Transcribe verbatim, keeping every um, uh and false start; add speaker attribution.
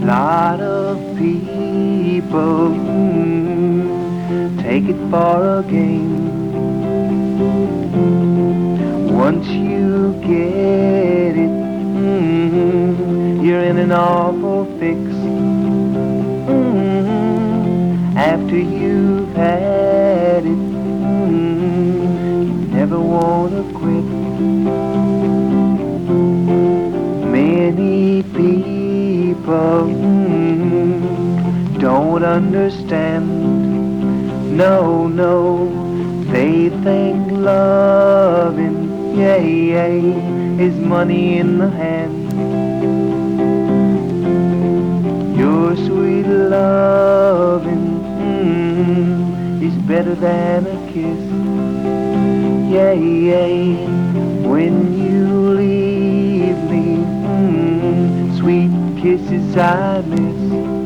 Speaker 1: lot of people mm, take it for a game. Once you get it, mm, you're in an awful fix. Mm, after you've had it, mm, you never want to quit. Many people mm, don't understand. No, no, they think loving, yeah, yeah, is money in the hand. Your sweet loving mm, is better than a kiss. Yeah, yeah, when you leave me, mm, sweet kisses I miss.